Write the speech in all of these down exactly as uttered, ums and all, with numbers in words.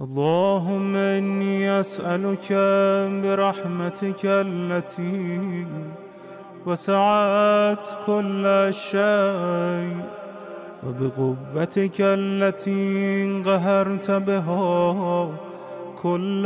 اللهم إني أسألك برحمتك التي وسعت كل شيء وبقوتك التي قهرت بها كل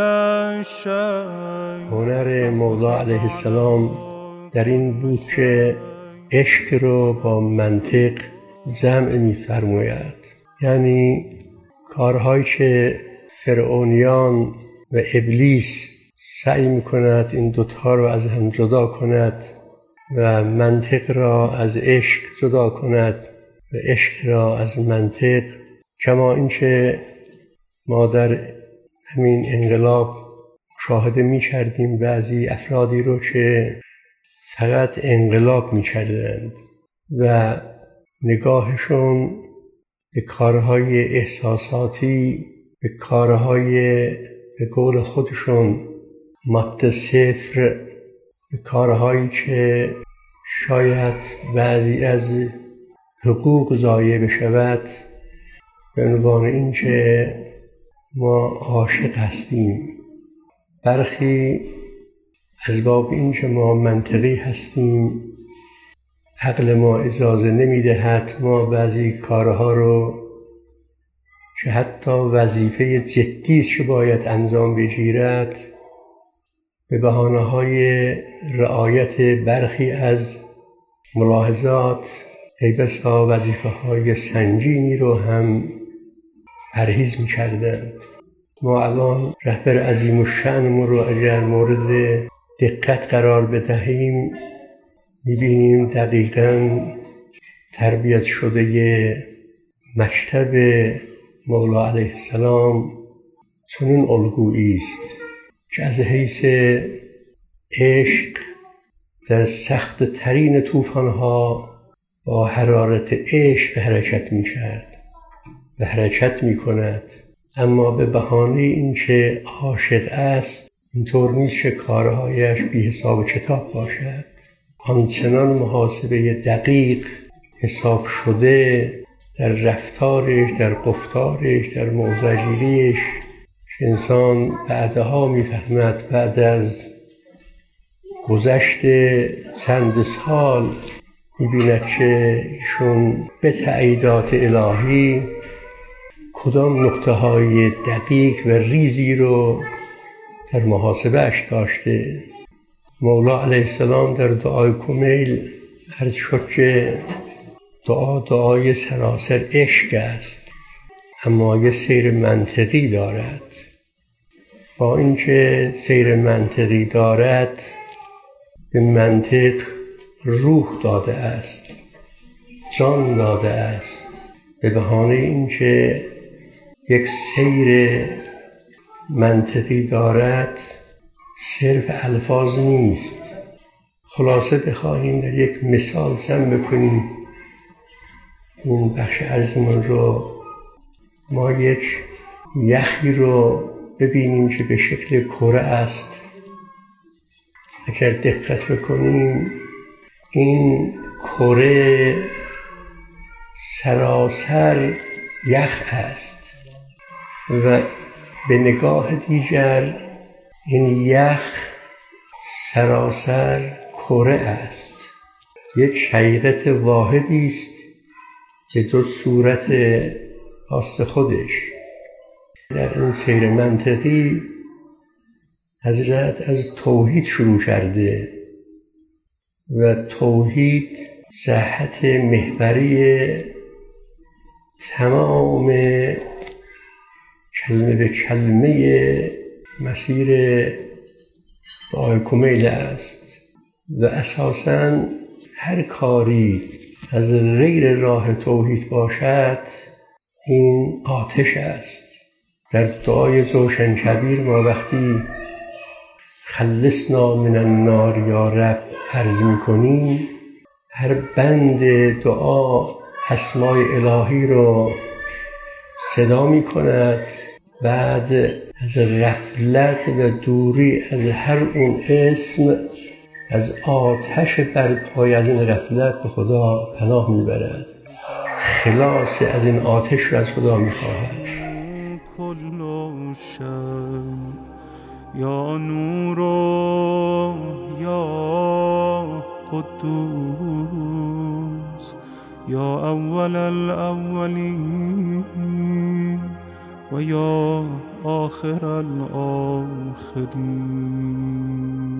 شيء. هنر مولا علیه السلام در این بود که عشق رو با منطق جمع می‌فرماید. یعنی کارهایی که فرعونیان و ابلیس سعی می‌کند این دوتا رو از هم جدا کند و منطق را از عشق جدا کند و عشق را از منطق، کما اینکه ما در همین انقلاب مشاهده می‌کردیم بعضی افرادی رو که فقط انقلاب می‌کردند و نگاهشون به کارهای احساساتی، به کارهای به قول خودشون ماده صفر، به کارهایی که شاید بعضی از حقوق ضایع بشود، به عنوان این که ما عاشق هستیم. برخی از باب این که ما منطقی هستیم، عقل ما اجازه نمیدهد ما بعضی کارها رو که حتی وظیفه جدی است که باید انجام بگیرد، به بهانه‌های رعایت برخی از ملاحظات ای بسا وظیفه‌های سنگینی رو هم پرهیز می‌کردند. ما الان رهبر عظیم الشأنمون رو اگر مورد دقت قرار بدهیم، می‌بینیم دقیقاً تربیت شده مکتب مولا علیه السلام چنین الگویی است که از حیث عشق در سخت ترین طوفان‌ها با حرارت عشق حرکت می‌کرد و حرکت می‌کند، اما به بهانه این که عاشق است اینطور نیست که کارهایش بی حساب و کتاب باشد. آنچنان محاسبه دقیق حساب شده در رفتارش، در گفتارش، در موضع‌گیریش که انسان بعدها میفهمد، بعد از گذشت چند سال میبیند که ایشون به تأییدات الهی کدام نقطه های دقیق و ریزی رو در محاسبهش داشته. مولا علیه السلام در دعای کمیل عرض شد که دعا دعای سراسر عشق است، اما یه سیر منطقی دارد. با اینکه سیر منطقی دارد، به منطق روح داده است، جان داده است. به بهانه اینکه یک سیر منطقی دارد، صرف الفاظ نیست. خلاصه بخواهیم در یک مثال جمع بکنیم این بخش عرضمون رو، ما یک یخی رو ببینیم که به شکل کره است. اگر دقت بکنیم این کره سراسر یخ است و به نگاه دیگر این یخ سراسر کره است. یک حقیقت واحدی است که دو صورت خاص خودش. در این سیر منطقی حضرت از توحید شروع کرده و توحید جهت محوری تمام کلمه به کلمه مسیر دعای کمیل است و اساساً هر کاری از غیر راه توحید باشد این آتش است. در دعای جوشن کبیر ما وقتی خلصنا من النار یا رب عرض میکنیم، هر بند دعا اسمای الهی رو صدا میکند. بعد از غفلت و دوری از هر اون اسم، از آتش برپای از این غفلت به خدا پناه میبرد، خلاص از این آتش رو از خدا میخواهد. كل شيء يا نور يا قدوس يا أول الأولين ويا آخر الآخرين.